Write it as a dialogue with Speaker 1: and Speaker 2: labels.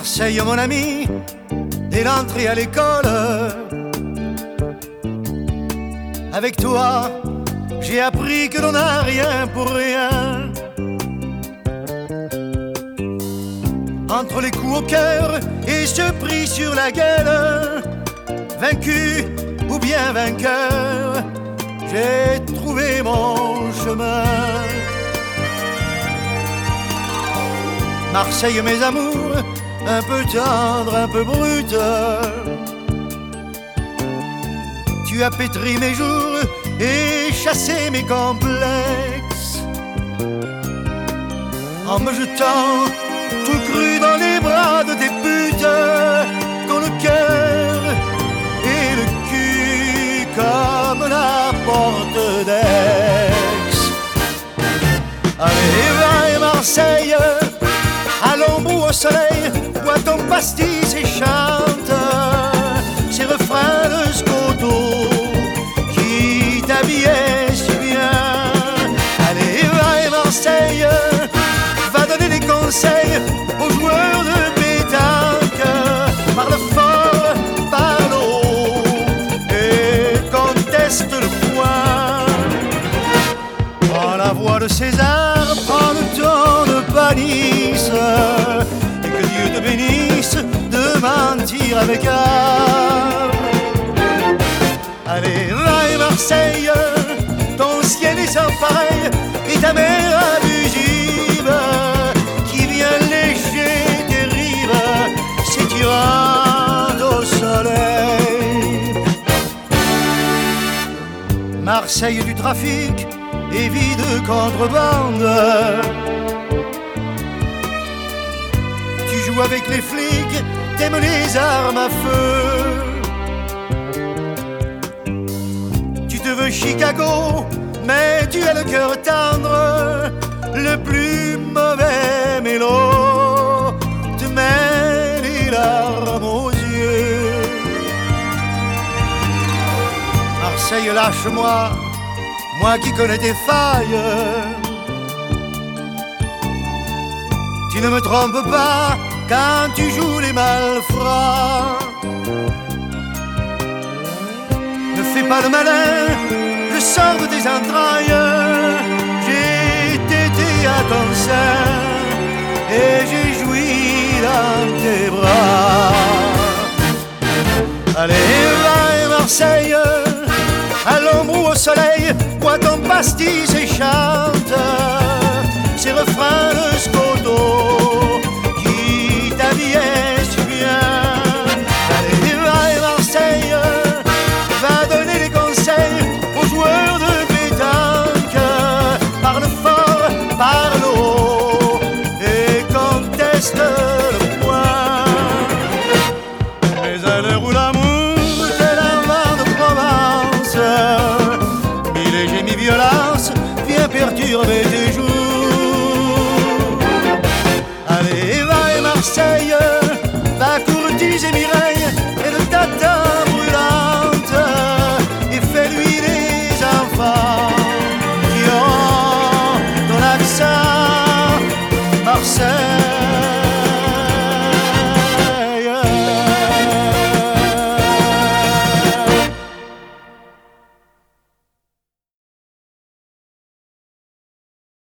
Speaker 1: Marseille, mon ami, dès l'entrée à l'école. Avec toi, j'ai appris que l'on n'a rien pour rien. Entre les coups au cœur et ce prix sur la gueule, vaincu ou bien vainqueur, j'ai trouvé mon chemin. Marseille, mes amours, un peu tendre, un peu brute, tu as pétri mes jours et chassé mes complexes, en me jetant tout cru dans les bras de tes putes, dont le cœur et le cul comme la porte d'Aix. Allez, va et Marseille, à l'ombre ou au soleil, bois ton pastis et chante ces refrains de Scoto qui t'habillaient si bien. Allez, va et Marseille, va donner des conseils aux joueurs de pétanque. Parle fort, parle haut et conteste le point. Prends la voix de César, prends le ton de Panis, et que Dieu te bénisse de mentir avec art. Allez, va et Marseille, ton ciel est sans pareil et ta mer abusive qui vient lécher tes rives, s'étirant au soleil. Marseille du trafic et vie de contrebande, tu joues avec les flics, t'aimes les armes à feu. Tu te veux Chicago, mais tu as le cœur tendre, le plus mauvais mélo te met les larmes aux yeux. Marseille, lâche-moi, moi qui connais tes failles. Tu ne me trompes pas quand tu joues les malfrats. Ne fais pas le malin, je sors de tes entrailles. J'ai tété à ton sein et j'ai joui dans tes bras. Allez, va et Marseille, à l'ombre ou au soleil, bois ton pastis et chante ces refrains de Scoto qui t'habillaient si bien. Allez, va et Marseille, va donner des conseils aux joueurs de pétanque. Parle fort, parle haut et conteste le point. Mais à l'heure où l'amour tel un vent de Provence, mi-léger, mi-violence, viens perturber tes jours. Allez, va et Marseille, va courtiser Mireille et le tata